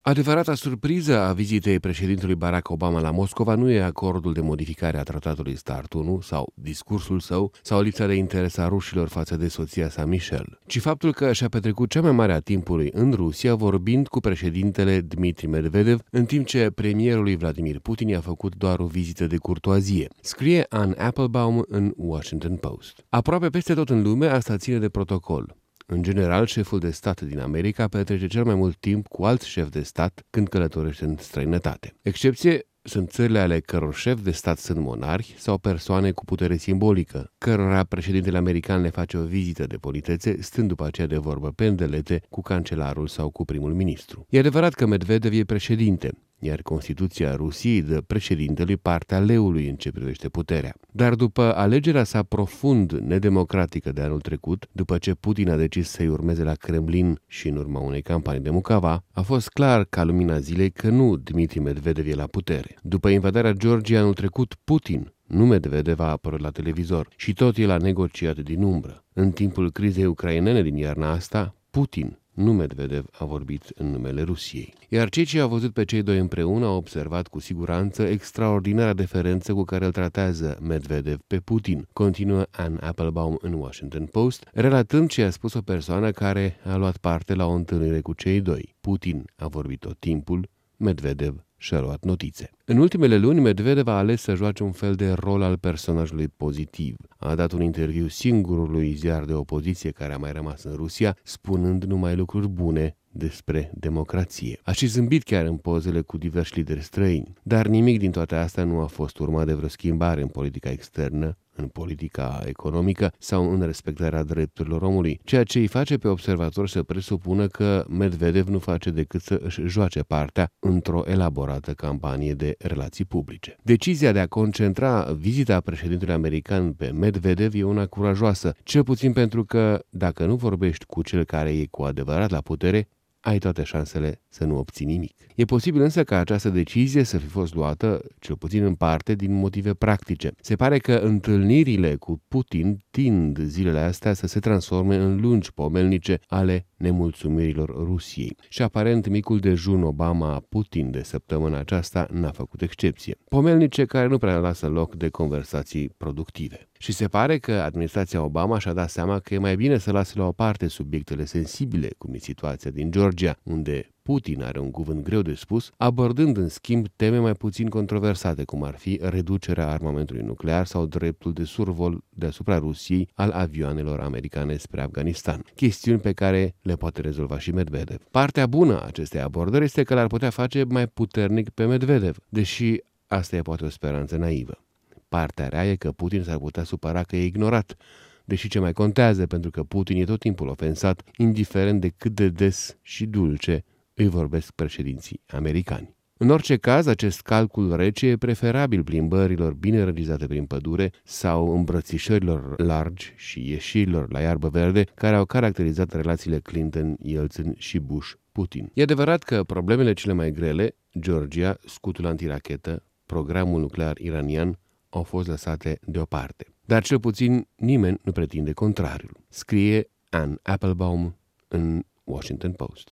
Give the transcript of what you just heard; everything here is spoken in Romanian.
Adevărata surpriză a vizitei președintelui Barack Obama la Moscova nu e acordul de modificare a tratatului START 1 sau discursul său sau lipsa de interes a rușilor față de soția sa Michelle, ci faptul că și-a petrecut cea mai mare a timpului în Rusia vorbind cu președintele Dmitri Medvedev, în timp ce premierului Vladimir Putin i-a făcut doar o vizită de curtoazie, scrie Anne Applebaum în Washington Post. Aproape peste tot în lume asta ține de protocol. În general, șeful de stat din America petrece cel mai mult timp cu alt șef de stat când călătorește în străinătate. Excepție sunt țările ale căror șef de stat sunt monarhi sau persoane cu putere simbolică, cărora președintele american le face o vizită de politețe, stând după aceea de vorbă pe îndelete cu cancelarul sau cu primul ministru. E adevărat că Medvedev e președinte, iar Constituția Rusiei dă președintelui partea leului în ce privește puterea. Dar după alegerea sa profund nedemocratică de anul trecut, după ce Putin a decis să-i urmeze la Kremlin și în urma unei campanii de mucava, a fost clar ca lumina zilei că nu Dmitri Medvedev e la putere. După invadarea Georgiei anul trecut, Putin, nu Medvedev, a apărut la televizor și tot el a negociat din umbră. În timpul crizei ucrainene din iarna asta, Putin, nu Medvedev, a vorbit în numele Rusiei. Iar cei ce au văzut pe cei doi împreună au observat cu siguranță extraordinara deferență cu care îl tratează Medvedev pe Putin, continuă Anne Applebaum în Washington Post, relatând ce a spus o persoană care a luat parte la o întâlnire cu cei doi. Putin a vorbit tot timpul, Medvedev și-a luat notițe. În ultimele luni, Medvedev a ales să joace un fel de rol al personajului pozitiv. A dat un interviu singurului ziar de opoziție care a mai rămas în Rusia, spunând numai lucruri bune despre democrație. A și zâmbit chiar în pozele cu diversi lideri străini. Dar nimic din toate astea nu a fost urmat de vreo schimbare în politica externă, în politica economică sau în respectarea drepturilor omului, ceea ce îi face pe observator să presupună că Medvedev nu face decât să își joace partea într-o elaborată campanie de relații publice. Decizia de a concentra vizita președintelui american pe Medvedev e una curajoasă, cel puțin pentru că dacă nu vorbești cu cel care e cu adevărat la putere, ai toate șansele să nu obții nimic. E posibil însă ca această decizie să fi fost luată, cel puțin în parte, din motive practice. Se pare că întâlnirile cu Putin tind zilele astea să se transforme în lungi pomelnice ale nemulțumirilor Rusiei. Și aparent micul dejun Obama-Putin de săptămâna aceasta n-a făcut excepție. Pomelnice care nu prea lasă loc de conversații productive. Și se pare că administrația Obama și-a dat seama că e mai bine să lase la o parte subiectele sensibile, cum e situația din Georgia, unde Putin are un cuvânt greu de spus, abordând în schimb teme mai puțin controversate, cum ar fi reducerea armamentului nuclear sau dreptul de survol deasupra Rusiei al avioanelor americane spre Afganistan, chestiuni pe care le poate rezolva și Medvedev. Partea bună a acestei abordări este că l-ar putea face mai puternic pe Medvedev, deși asta e poate o speranță naivă. Partea rea e că Putin s-ar putea supăra că e ignorat, deși ce mai contează, pentru că Putin e tot timpul ofensat, indiferent de cât de des și dulce îi vorbesc președinții americani. În orice caz, acest calcul rece e preferabil plimbărilor bine realizate prin pădure sau îmbrățișărilor largi și ieșirilor la iarbă verde care au caracterizat relațiile Clinton, Yeltsin și Bush-Putin. E adevărat că problemele cele mai grele, Georgia, scutul antirachetă, programul nuclear iranian, au fost lăsate deoparte. Dar cel puțin nimeni nu pretinde contrariul, scrie Anne Applebaum în Washington Post.